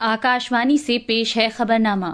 आकाशवाणी से पेश है खबरनामा।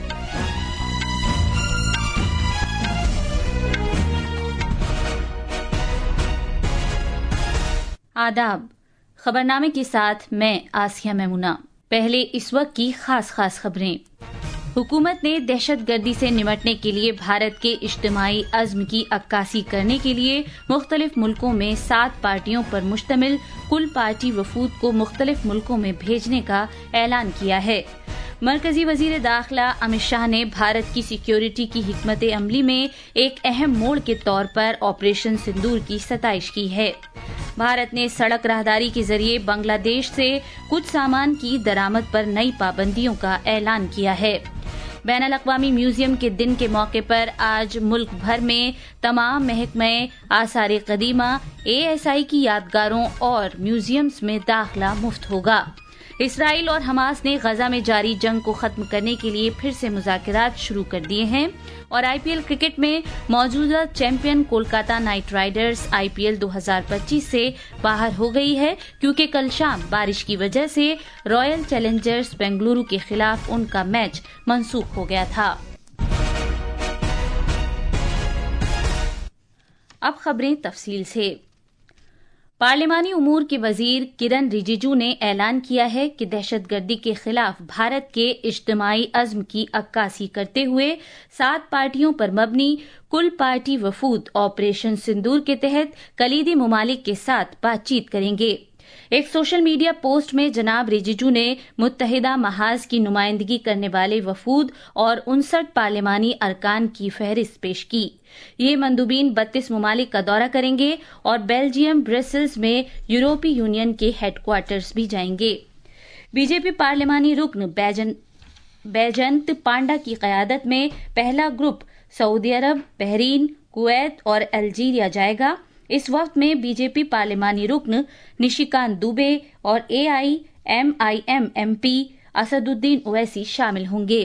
आदाब। खबरनामे के साथ मैं आसिया मैमुना। पहले इस वक्त की खास खबरें। हुकूमत ने दहशतगर्दी से निपटने के लिए भारत के इज्तिमाई अज़्म की अक्कासी करने के लिए मुख्तलिफ मुल्कों में 7 पार्टियों पर मुश्तमिल कुल पार्टी वफूद को मुख्तलिफ मुल्कों में भेजने का ऐलान किया है। मरकजी वजीर दाखिला अमित शाह ने भारत की सिक्योरिटी की हिकमत अमली में एक अहम मोड़ के तौर पर ऑपरेशन सिंदूर की सताइश की है। भारत ने सड़क राहदारी के जरिए बांग्लादेश से कुछ सामान की दरामद पर नई पाबंदियों का ऐलान किया है। बैनुल अक़वामी म्यूजियम के दिन के मौके पर आज मुल्क भर में तमाम महकमे आसार कदीमा ASI की यादगारों और म्यूजियम्स में दाखिला मुफ्त होगा। इसराइल और हमास ने गजा में जारी जंग को खत्म करने के लिए फिर से मुज़ाकरात शुरू कर दिए हैं और IPL क्रिकेट में मौजूदा champion Kolkata knight riders IPL 2025 से बाहर हो गई है क्योंकि कल शाम बारिश की वजह से रॉयल चैलेंजर्स बेंगलुरु के खिलाफ उनका मैच मंसूख हो गया था। अब खबरें तफसील से। पार्लिमानी उमूर के वजीर किरण रिजिजू ने ऐलान किया है कि दहशतगर्दी के खिलाफ भारत के इज्तिमाई अज़्म की अक्कासी करते हुए 7 पार्टियों पर मबनी कुल पार्टी वफूद ऑपरेशन सिंदूर के तहत कलीदी मुमालिक के साथ बातचीत करेंगे। एक सोशल मीडिया पोस्ट में जनाब रिजिजू ने मुत्तहिदा महाज की नुमाइंदगी करने वाले वफूद और 59 पार्लिमानी अरकान की फहरिस्त पेश की। ये मंदूबीन 32 मुमालिक का दौरा करेंगे और बेल्जियम ब्रसेल्स में यूरोपीय यूनियन के हेडक्वार्टर्स भी जाएंगे। बीजेपी पार्लिमानी रुकन बैजंत पांडा की क़यादत में पहला ग्रुप सऊदी अरब, बहरीन, कुवैत और अल्जीरिया जाएगा। इस वक्त में बीजेपी पार्लिमानी रुकन निशिकांत दुबे और AIMIM MP असदुद्दीन ओवैसी शामिल होंगे।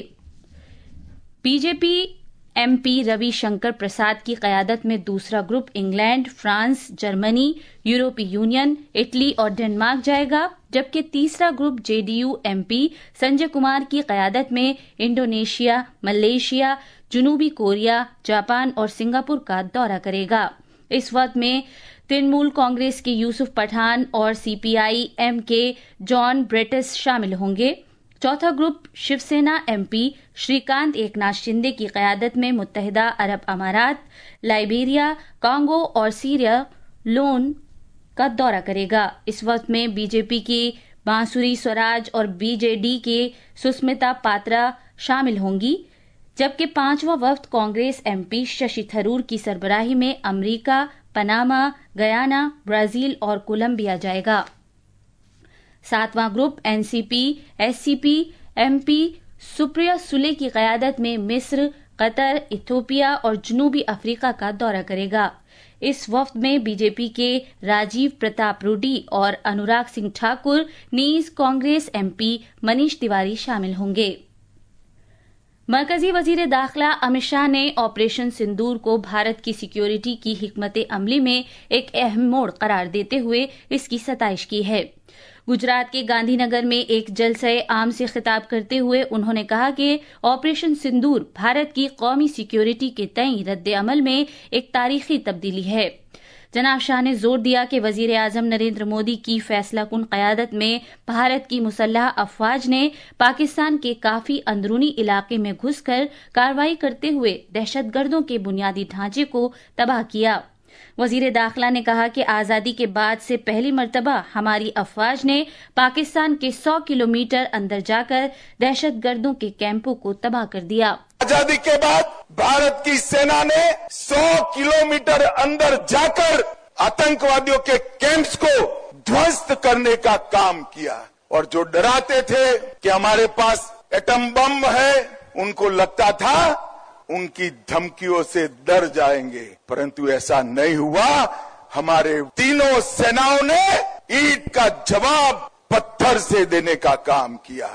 बीजेपी MP रवि शंकर प्रसाद की क़यादत में दूसरा ग्रुप इंग्लैंड, फ्रांस, जर्मनी, यूरोपीय यूनियन, इटली और डेनमार्क जाएगा, जबकि तीसरा group JDU MP Sanjay Kumar की क़यादत में इंडोनेशिया, मलेशिया, जनूबी कोरिया, जापान और सिंगापुर का दौरा करेगा। इस वक्त में तृणमूल कांग्रेस के यूसुफ पठान और CPI-M के जॉन ब्रेटिस शामिल होंगे। चौथा ग्रुप शिवसेना MP श्रीकांत एकनाथ शिंदे की क़यादत में मुत्तहिदा अरब अमारात, लाइबेरिया, कांगो और सीरिया लोन का दौरा करेगा। इस वक्त में बीजेपी की बांसुरी स्वराज और BJD के सुस्मिता पात्रा शामिल होंगी, जबकि 5वां वफ्द कांग्रेस MP शशि थरूर की सरबराही में अमरीका, पनामा, गयाना, ब्राजील और कोलंबिया जाएगा। 7वां group NCP SCP MP Supriya Sule की क़यादत में मिस्र, कतर, इथियोपिया और जनूबी अफ्रीका का दौरा करेगा। इस वफ्द में बीजेपी के राजीव प्रताप रूडी और अनुराग सिंह ठाकुर नीज कांग्रेस MP मनीष तिवारी शामिल होंगे। मरकजी वजीर दाखिला अमित शाह ने ऑपरेशन सिंदूर को भारत की सिक्योरिटी की हिकमत अमली में एक अहम मोड़ करार देते हुए इसकी सताइश की है। गुजरात के गांधीनगर में एक जलसे आम से खिताब करते हुए उन्होंने कहा कि ऑपरेशन सिंदूर भारत की कौमी सिक्योरिटी के तय रद्द अमल में एक तारीखी तब्दीली है। जनाब शाह ने जोर दिया कि वजीर आजम नरेंद्र मोदी की फैसला कुन क़यादत में भारत की मुसल्लह अफवाज ने पाकिस्तान के काफी अंदरूनी इलाके में घुसकर कार्रवाई करते हुए दहशतगर्दों के बुनियादी ढांचे को तबाह किया। वजीर दाखिला ने कहा कि आजादी के बाद से पहली मर्तबा हमारी अफवाज ने पाकिस्तान के 100 किलोमीटर अंदर जाकर दहशतगर्दों के कैंपों को तबाह कर दिया। आजादी के बाद भारत की सेना ने 100 किलोमीटर अंदर जाकर आतंकवादियों के कैंप्स को ध्वस्त करने का काम किया और जो डराते थे कि हमारे पास एटम बम है, उनको लगता था उनकी धमकियों से डर जाएंगे, परंतु ऐसा नहीं हुआ। हमारे तीनों सेनाओं ने ईंट का जवाब पत्थर से देने का काम किया।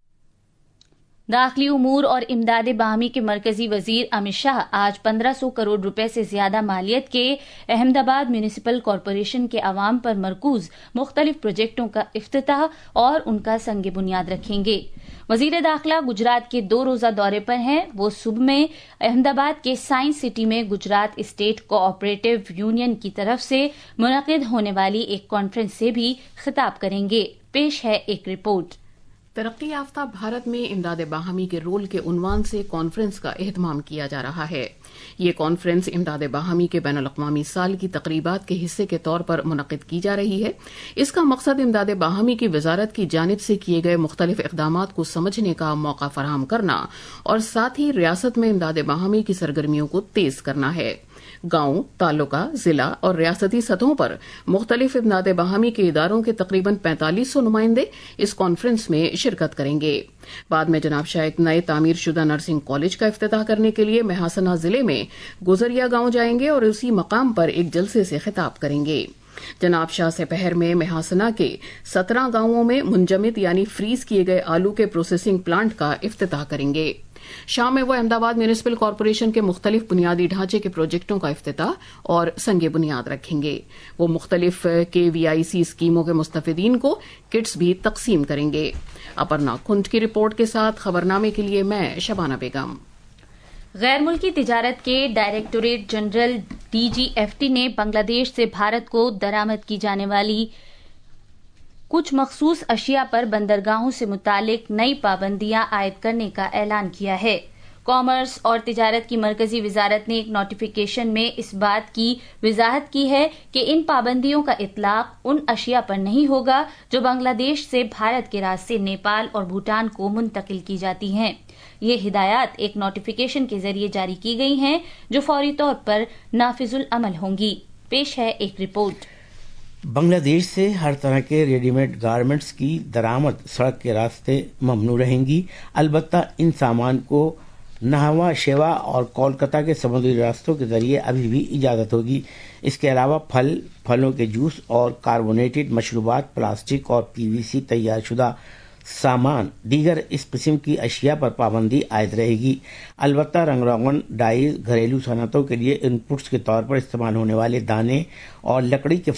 दाखिली उमूर और इमदाद बाहमी के मरकजी वजीर अमित शाह आज 1500 करोड़ रुपए से ज्यादा मालियत के अहमदाबाद म्यूनिसिपल कॉरपोरेशन के अवाम पर मरकूज मुख्तलिफ प्रोजेक्टों का इफ्तिताह और उनका संग बुनियाद रखेंगे। وزیر داخلہ گجرات کے 2 روزہ دورے پر ہیں. وہ صبح میں احمد آباد کے سائنس سٹی میں گجرات اسٹیٹ کوآپریٹو یونین کی طرف سے منعقد ہونے والی ایک کانفرنس سے بھی خطاب کریں گے. پیش ہے ایک رپورٹ. ترقی یافتہ بھارت میں امداد باہمی کے رول کے عنوان سے کانفرنس کا اہتمام کیا جا رہا ہے. یہ کانفرنس امداد باہمی کے بین الاقوامی سال کی تقریبات کے حصے کے طور پر منعقد کی جا رہی ہے. اس کا مقصد امداد باہمی کی وزارت کی جانب سے کیے گئے مختلف اقدامات کو سمجھنے کا موقع فراہم کرنا اور ساتھ ہی ریاست میں امداد باہمی کی سرگرمیوں کو تیز کرنا ہے. گاؤں، تعلقہ، ضلع اور ریاستی سطحوں پر مختلف امداد باہمی کے اداروں کے تقریباً 4500 نمائندے اس کانفرنس میں شرکت کریں گے. بعد میں جناب شاہ ایک نئے تعمیر شدہ نرسنگ کالج کا افتتاح کرنے کے لیے مہاسنا ضلع میں گزریا گاؤں جائیں گے اور اسی مقام پر ایک جلسے سے خطاب کریں گے. جناب شاہ سپہر میں مہاسنا کے 17 گاؤں میں منجمد یعنی فریز کیے گئے آلو کے پروسیسنگ پلانٹ کا افتتاح کریں گے. شام میں وہ احمد آباد میونسپل کارپوریشن کے مختلف بنیادی ڈھانچے کے پروجیکٹوں کا افتتاح اور سنگ بنیاد رکھیں گے. وہ مختلف KVIC اسکیموں کے مستفیدین کو کٹس بھی تقسیم کریں گے. اپرنا کنڈ کی رپورٹ کے ساتھ خبرنامے کے لیے میں شبانہ بیگم. غیر ملکی تجارت کے ڈائریکٹوریٹ جنرل DGFT نے بنگلہ دیش سے بھارت کو درآمد کی جانے والی کچھ مخصوص اشیاء پر بندرگاہوں سے متعلق نئی پابندیاں عائد کرنے کا اعلان کیا ہے. کامرس اور تجارت کی مرکزی وزارت نے ایک نوٹیفیکیشن میں اس بات کی وضاحت کی ہے کہ ان پابندیوں کا اطلاق ان اشیاء پر نہیں ہوگا جو بنگلہ دیش سے بھارت کے راستے نیپال اور بھوٹان کو منتقل کی جاتی ہیں. یہ ہدایات ایک نوٹیفیکیشن کے ذریعے جاری کی گئی ہیں جو فوری طور پر نافذ العمل ہوں گی. پیش ہے ایک رپورٹ. بنگلہ دیش سے ہر طرح کے ریڈی میڈ گارمنٹس کی درآمد سڑک کے راستے ممنوع رہیں گی. البتہ ان سامان کو نہوا شیوا اور کولکتہ کے سمندری راستوں کے ذریعے ابھی بھی اجازت ہوگی. اس کے علاوہ پھلوں کے جوس اور کاربونیٹڈ مشروبات، پلاسٹک اور PVC تیار شدہ سامان دیگر اس قسم کی اشیاء پر پابندی عائد رہے گی. البتہ رنگ روغن، ڈائز، گھریلو صنعتوں کے لیے ان پٹس کے طور پر استعمال ہونے والے دانے اور لکڑی کے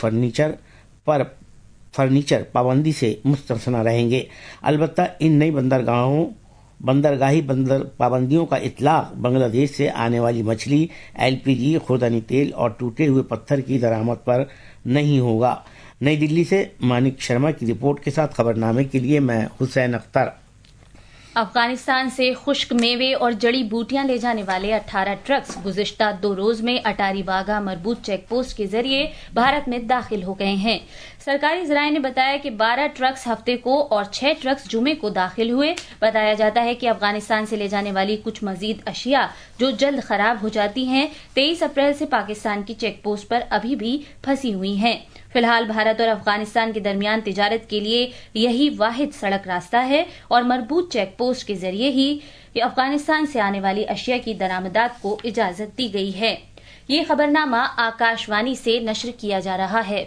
فرنیچر پابندی سے مستثنی رہیں گے. البتہ ان نئی بندرگاہی پابندیوں کا اطلاق بنگلہ دیش سے آنے والی مچھلی، LPG، خوردنی تیل اور ٹوٹے ہوئے پتھر کی درآمد پر نہیں ہوگا. نئی دلی سے مانک شرما کی رپورٹ کے ساتھ خبرنامے کے لیے میں حسین اختر. افغانستان سے خشک میوے اور جڑی بوٹیاں لے جانے والے 18 ٹرکس گزشتہ 2 روز میں اٹاری واگا مربوط چیک پوسٹ کے ذریعے بھارت میں داخل ہو گئے ہیں. سرکاری ذرائع نے بتایا کہ 12 ٹرکس ہفتے کو اور 6 ٹرکس جمعے کو داخل ہوئے. بتایا جاتا ہے کہ افغانستان سے لے جانے والی کچھ مزید اشیاء جو جلد خراب ہو جاتی ہیں 23 اپریل سے پاکستان کی چیک پوسٹ پر ابھی بھی پھنسی ہوئی ہیں. فی الحال بھارت اور افغانستان کے درمیان تجارت کے لیے یہی واحد سڑک راستہ ہے اور مربوط چیک پوسٹ کے ذریعے ہی افغانستان سے آنے والی اشیاء کی درآمدات کو اجازت دی گئی ہے. یہ خبرنامہ آکاشوانی سے نشر کیا جا رہا ہے.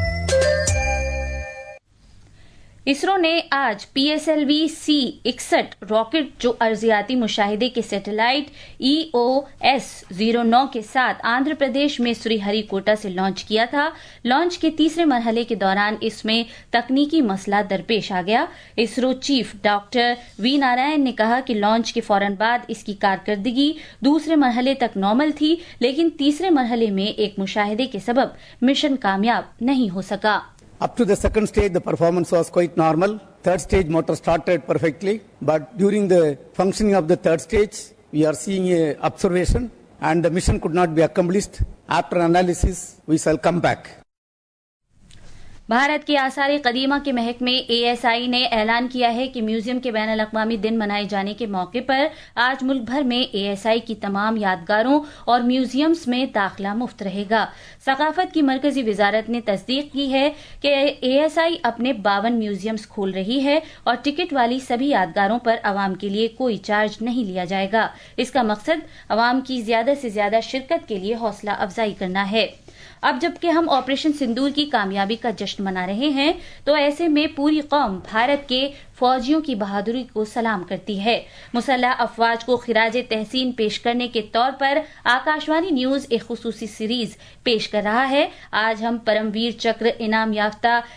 اسرو نے آج PSLV-C61 راکٹ جو ارضیاتی مشاہدے کے سیٹلائٹ EOS-09 کے ساتھ آندھرا پردیش میں سری ہری کوٹا سے لانچ کیا تھا. لانچ کے تیسرے مرحلے کے دوران اس میں تکنیکی مسئلہ درپیش آ گیا. ISRO chief doctor V Narayan نے کہا کہ لانچ کے فوراً بعد اس کی کارکردگی دوسرے مرحلے تک نارمل تھی، لیکن تیسرے مرحلے میں ایک مشاہدے کے سبب مشن کامیاب نہیں ہو سکا. Up to the second stage, the performance was quite normal. Third stage, motor started perfectly. But during the functioning of the third stage, we are seeing a observation and the mission could not be accomplished. After analysis, we shall come back. Bharat کے آثار قدیمہ کے محکمے ASI نے اعلان کیا ہے کہ میوزیم کے بین الاقوامی دن منائے جانے کے موقع پر آج ملک بھر میں ASI کی تمام یادگاروں اور میوزیمز میں داخلہ مفت رہے گا. ثقافت کی مرکزی وزارت نے تصدیق کی ہے کہ ASI اپنے 52 میوزیمز کھول رہی ہے اور ٹکٹ والی سبھی یادگاروں پر عوام کے لیے کوئی چارج نہیں لیا جائے گا. اس کا مقصد عوام کی زیادہ سے زیادہ شرکت کے لیے حوصلہ افزائی کرنا ہے. اب جبکہ ہم آپریشن سندور کی کامیابی کا جشن منا رہے ہیں تو ایسے میں پوری قوم بھارت کے فوجیوں کی بہادری کو سلام کرتی ہے. مسلح افواج کو خراج تحسین پیش کرنے کے طور پر آکاشوانی نیوز ایک خصوصی سیریز پیش کر رہا ہے. آج ہم پرم ویر چکر انعام یافتہ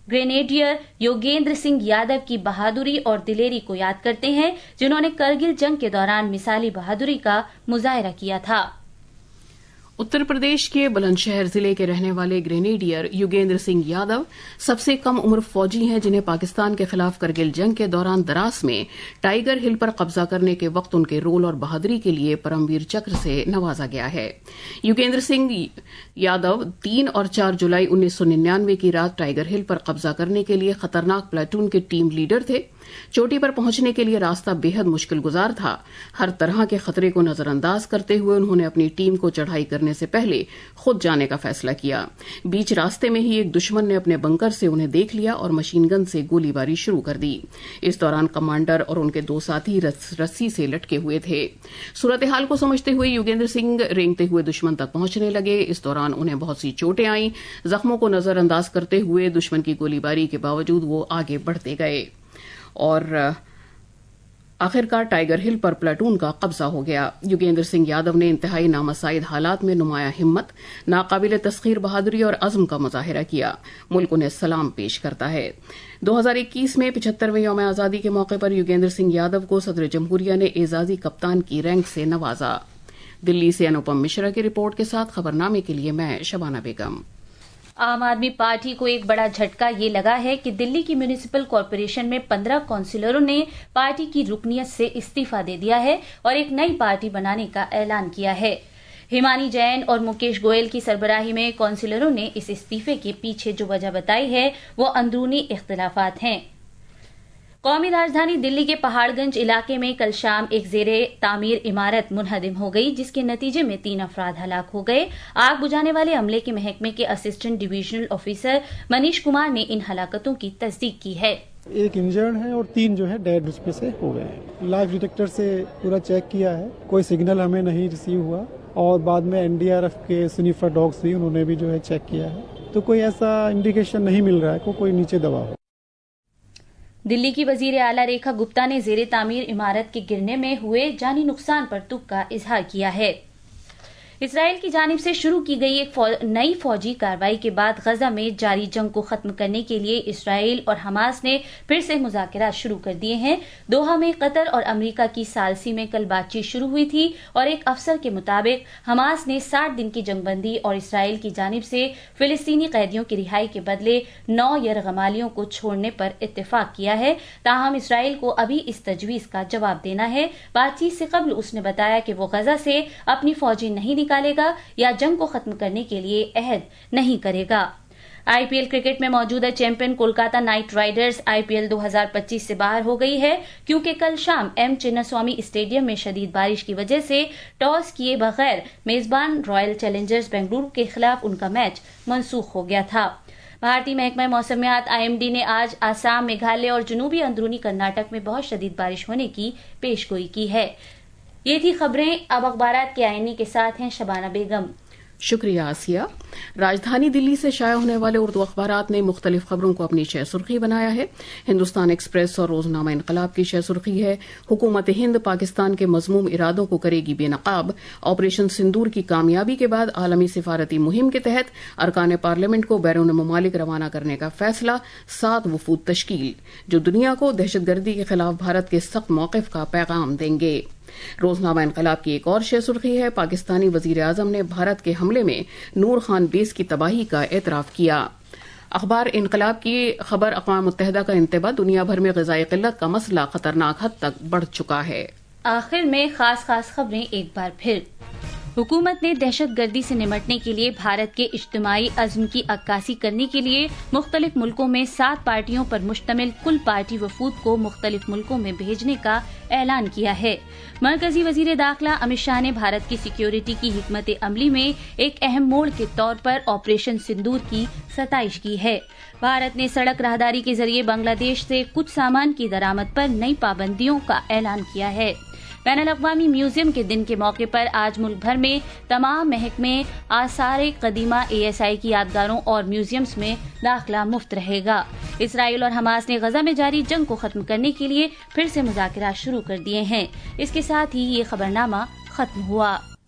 ग्रेनेडियर योगेंद्र सिंह यादव की बहादुरी और दिलेरी को याद करते हैं, जिन्होंने करगिल जंग के दौरान मिसाली बहादुरी का मुजाहरा किया था। उत्तर प्रदेश के बुलंदशहर जिले के रहने वाले ग्रेनेडियर योगेंद्र सिंह यादव सबसे कम उम्र फौजी हैं जिन्हें पाकिस्तान के खिलाफ करगिल जंग के दौरान द्रास में टाइगर हिल पर कब्जा करने के वक्त उनके रोल और बहादुरी के लिए परमवीर चक्र से नवाजा गया है। योगेंद्र सिंह यादव 3 और 4 जुलाई 1999 की रात टाइगर हिल पर कब्जा करने के लिए खतरनाक प्लाटून के टीम लीडर थे। चोटी पर पहुंचने के लिए रास्ता बेहद मुश्किल गुजार था। हर तरह के खतरे को नजरअंदाज करते हुए उन्होंने अपनी टीम को चढ़ाई करने से पहले खुद जाने का फैसला किया। बीच रास्ते में ही एक दुश्मन ने अपने बंकर से उन्हें देख लिया और मशीन गन से गोलीबारी शुरू कर दी। इस दौरान कमांडर और उनके 2 साथी रस्सी से लटके हुए थे। सूरत हाल को समझते हुए योगेंद्र सिंह रेंगते हुए दुश्मन तक पहुंचने लगे। इस दौरान उन्हें बहुत सी चोटें आईं। जख्मों को नजरअंदाज करते हुए दुश्मन की गोलीबारी के बावजूद वो आगे बढ़ते गए और आखिरकार टाइगर हिल पर प्लाटून का कब्जा हो गया। योगेंद्र सिंह यादव ने इंतहाई नामसाइद हालात में नुमाया हिम्मत, नाकाबिल तस्खीर बहादुरी और अज़्म का मुजाहिरा किया। मुल्क उन्हें सलाम पेश करता है। 2021 में 75वें यौम आज़ादी के मौके पर योगेंद्र सिंह यादव को सदर जमहूरिया ने एजाजी कप्तान की रैंक से नवाजा। दिल्ली से अनुपम मिश्रा की रिपोर्ट के साथ खबरनामे के लिए मैं शबाना बेगम। आम आदमी पार्टी को एक बड़ा झटका ये लगा है कि दिल्ली की म्यूनिसिपल कॉरपोरेशन में 15 काउंसिलरों ने पार्टी की रुकनियत से इस्तीफा दे दिया है और एक नई पार्टी बनाने का ऐलान किया है। हिमानी जैन और मुकेश गोयल की सरबराही में काउंसिलरों ने इस इस्तीफे के पीछे जो वजह बताई है वो अंदरूनी इख्तिलाफात हैं। कौमी राजधानी दिल्ली के पहाड़गंज इलाके में कल शाम एक जेरे तामीर इमारत मुनहदिम हो गई, जिसके नतीजे में 3 अफराद हलाक हो गए। आग बुझाने वाले अमले के महकमे के assistant divisional officer Manish Kumar ने इन हलाकतों की तस्दीक की है। एक इंजर्ड है और 3 जो है डेड उसमें से हो गए हैं। लाइव डिटेक्टर से पूरा चेक किया है, कोई सिग्नल हमें नहीं रिसीव हुआ और बाद में एनडीआरएफ के स्निफर डॉग्स भी उन्होंने भी जो है चेक किया है, तो कोई ऐसा इंडिकेशन नहीं मिल रहा है को कोई नीचे दबा हो। दिल्ली की वजीर आला रेखा गुप्ता ने जेरे तामीर इमारत के गिरने में हुए जानी नुकसान पर दुख का इजहार किया है। इसराइल की जानिब से शुरू की गई एक नई फौजी कार्रवाई के बाद गजा में जारी जंग को खत्म करने के लिए इसराइल और हमास ने फिर से मुज़ाकरात शुरू कर दिए हैं। दोहा में कतर और अमेरिका की सालसी में कल बातचीत शुरू हुई थी और एक अफसर के मुताबिक हमास ने 60 दिन की जंगबंदी और इसराइल की जानिब से फिलिस्तीनी कैदियों की रिहाई के बदले 9 यरगमालियों को छोड़ने पर इत्तेफाक किया है। ताहम इसराइल को अभी इस तजवीज का जवाब देना है। बातचीत से कबल उसने बताया कि वो गजा से अपनी फौजी नहीं निकालेगा या जंग को खत्म करने के लिए अहद नहीं करेगा। आईपीएल क्रिकेट में मौजूदा champion Kolkata knight riders IPL 2025 से बाहर हो गई है, क्योंकि कल शाम एम चिन्नास्वामी स्टेडियम में शदीद बारिश की वजह से टॉस किए बगैर मेजबान रॉयल चैलेंजर्स बेंगलुरु के खिलाफ उनका मैच मनसूख हो गया था। भारतीय महकमा मौसमियात आईएमडी ने आज आसाम, मेघालय और जनूबी अंदरूनी कर्नाटक में बहुत शदीद बारिश होने की पेशगोई की है। ये थी खबरें। अब अखबारात के आईनी के साथ हैं शबाना बेगम। शुक्रिया आसिया। राजधानी दिल्ली से शाया होने वाले उर्दू अखबारात ने मुख्तलिफ खबरों को अपनी शह सुर्खी बनाया है। हिंदुस्तान एक्सप्रेस और रोजनामा इनकलाब की शह सुर्खी है, हुकूमत हिंद पाकिस्तान के मजमूम इरादों को करेगी बेनकाब। ऑपरेशन सिंदूर की कामयाबी के बाद आलमी सिफारती मुहिम के तहत अरकान पार्लियामेंट को बैरून ममालिक रवाना करने का फैसला। 7 वफूद तश्कील जो दुनिया को दहशतगर्दी के खिलाफ भारत के सख्त मौक़िफ का पैगाम देंगे। रोजनामा इनकलाब की एक और शह सुर्खी है, पाकिस्तानी वजीर आजम ने भारत के हमले में नूर खान बेस की तबाही का एतराफ किया। अखबार इनकलाब की खबर अक़वाम मुत्तहिदा का इंतबा, दुनिया भर में ग़िज़ाई क़िल्लत का मसला खतरनाक हद तक बढ़ चुका है। आखिर में खास खबरें एक बार फिर। हुकूमत ने दहशतगर्दी से निमटने के लिए भारत के इज्तिमाई अज़्म की अक्कासी करने के लिए मुख्तलिफ मुल्कों में 7 पार्टियों पर मुश्तमिल कुल पार्टी वफूद को मुख्तलिफ मुल्कों में भेजने का ऐलान किया है। मरकजी वजीर दाखिला अमित शाह ने भारत की सिक्योरिटी की हिकमत अमली में एक अहम मोड़ के तौर पर ऑपरेशन सिंदूर की सताइश की है। भारत ने सड़क राहदारी के जरिए बांग्लादेश से कुछ सामान की दरामद पर नई पाबंदियों का ऐलान किया है। बैनुल-अक़वामी म्यूजियम के दिन के मौके पर आज मुल्क भर में तमाम महकमे आसार कदीमा ASI की यादगारों और म्यूजियम्स में दाखिला मुफ्त रहेगा। इसराइल और हमास ने गजा में जारी जंग को खत्म करने के लिए फिर से मुज़ाकरात शुरू कर दिए हैं। इसके साथ ही ये खबरनामा खत्म हुआ।